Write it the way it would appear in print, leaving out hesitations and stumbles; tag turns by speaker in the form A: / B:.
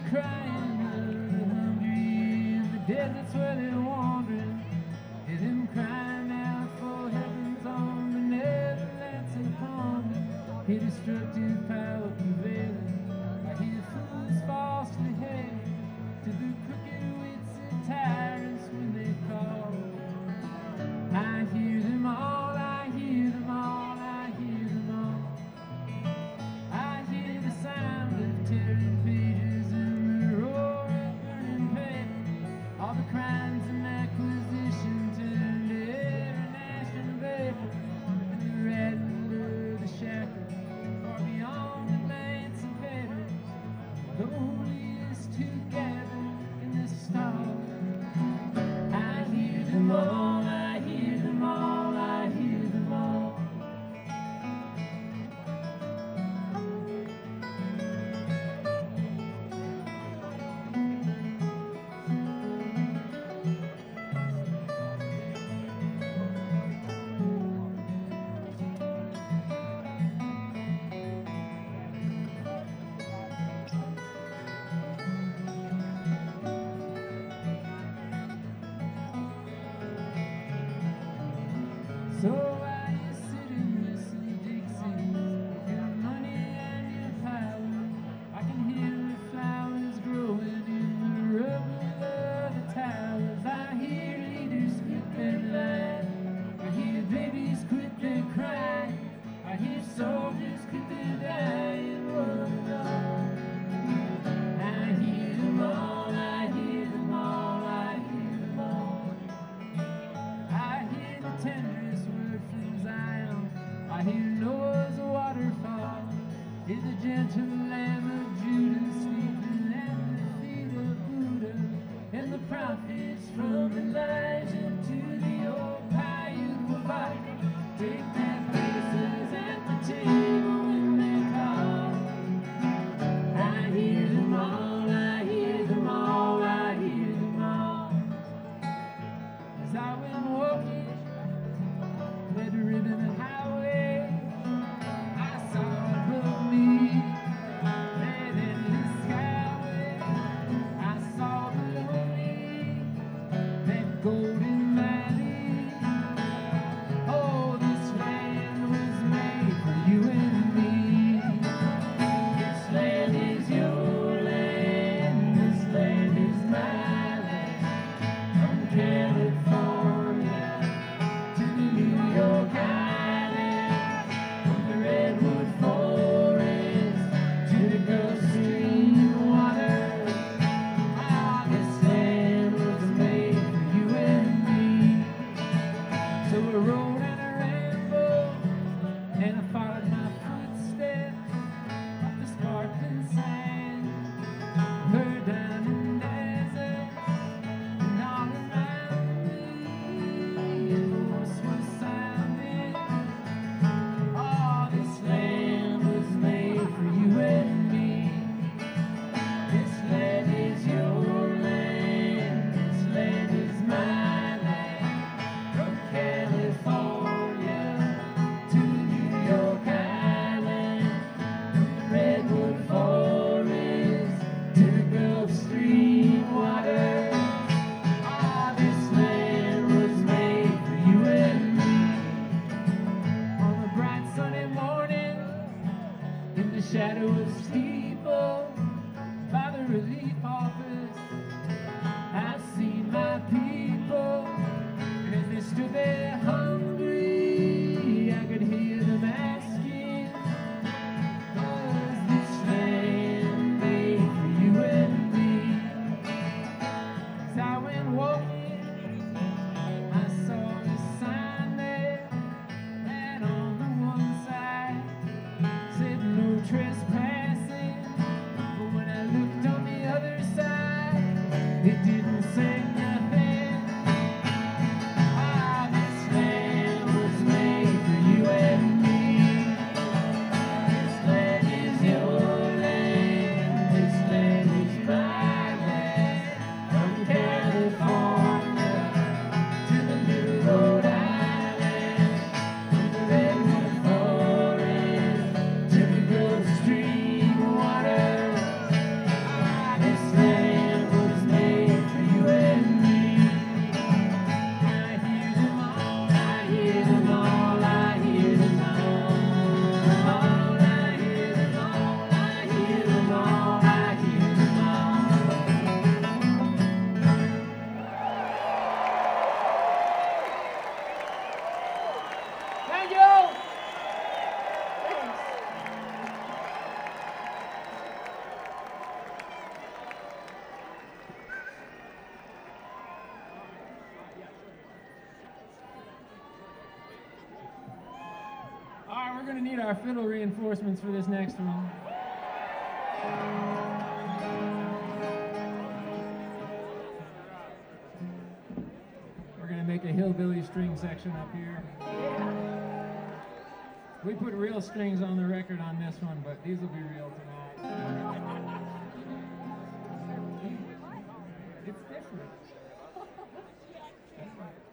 A: crying of the hungry in the deserts where they're wandering. Hear them crying out for heaven's on the Netherlands and pondering. Hear destructive power prevailing. I hear fools falsely hail to the crooked wits and tyrants when they call. I hear them all, I hear them all, I hear them all. I hear the sound of tearing pages and the roar of burning paper. All the crimes and acquisitions turned to international vapor. And the rattle of the shackles far beyond the emancipators. The holiest together in the stars. I hear them all, I hear them all, I hear them all. So while you sit in Missy Dixie with your money and your power, I can hear the flowers growing in the rubble of the towers. I hear leaders quit their lies, I hear babies quit their crying, I hear soldiers quit their dying. One and all, I hear them all, I hear them all, I hear them all. I hear the tenderest word from Zion. I hear Noah's waterfall. Hear the gentle Lamb of Judah sleeping at the feet of Buddha. And the prophets from Elijah to the old Paiute Wavaka take their places at the table when they call. I hear them all, I hear them all, I hear them all. As I went walking Red Ribbon Highway, I saw above me red endless skyway. I saw below me that golden valley. Oh, this land was made for you and me. This land is your land, this land is my land. From California to the New York Island, from the redwood forest to the Gulf Stream water. Ah, this land was made for you and me. So I rode and I rambled, and I followed my footsteps up the sparkling sand. Heard down in deserts and all around me, a voice was sounding. Oh, this land was made for you and me. This land is your land, this land is my land. From California to New York Island, from the redwood forest to the Gulf Stream water. Ah, this land was made for you and me. On a bright sunny morning, in the shadow of steeple, by the relief office, I seen my people, and as they stood there hungry, I could hear them asking, was this land made for you and me? As I went walking, I saw a sign there, and on the one side said no trespassing. But when I looked on the other We're gonna need our fiddle reinforcements for this next one. We're gonna make a hillbilly string section up here. We put real strings on the record on this one, but these will be real tonight.